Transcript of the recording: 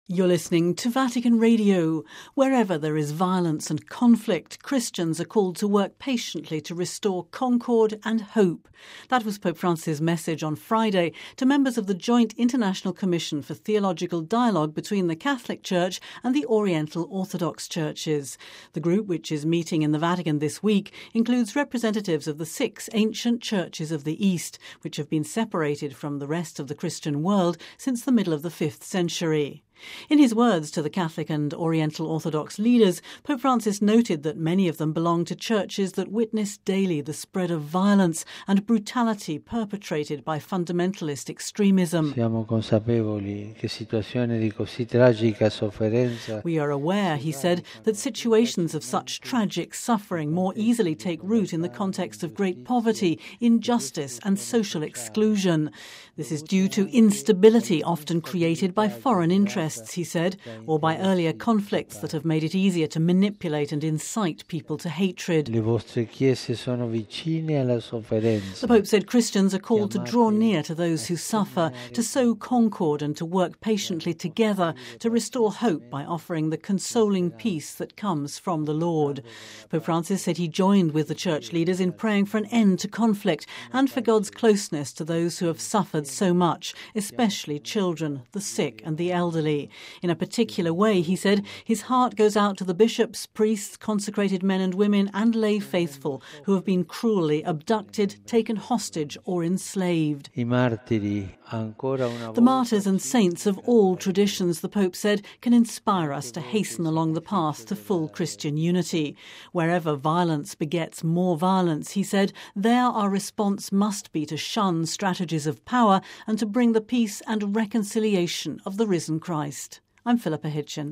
You're listening to Vatican Radio. Wherever there is violence and conflict, Christians are called to work patiently to restore concord and hope. That was Pope Francis' message on Friday to members of the Joint International Commission for Theological Dialogue between the Catholic Church and the Oriental Orthodox Churches. The group, which is meeting in the Vatican this week, includes representatives of the 6 ancient churches of the East, which have been separated from the rest of the Christian world since the middle of the 5th century. In his words to the Catholic and Oriental Orthodox leaders, Pope Francis noted that many of them belong to churches that witness daily the spread of violence and brutality perpetrated by fundamentalist extremism. We are aware, he said, that situations of such tragic suffering more easily take root in the context of great poverty, injustice and social exclusion. This is due to instability often created by foreign interests, he said, or by earlier conflicts that have made it easier to manipulate and incite people to hatred. The Pope said Christians are called to draw near to those who suffer, to sow concord and to work patiently together to restore hope by offering the consoling peace that comes from the Lord. Pope Francis said he joined with the church leaders in praying for an end to conflict and for God's closeness to those who have suffered so much, especially children, the sick and the elderly. In a particular way, he said, his heart goes out to the bishops, priests, consecrated men and women and lay faithful who have been cruelly abducted, taken hostage or enslaved. The martyrs and saints of all traditions, the Pope said, can inspire us to hasten along the path to full Christian unity. Wherever violence begets more violence, he said, there our response must be to shun strategies of power and to bring the peace and reconciliation of the risen Christ. I'm Philippa Hitchin.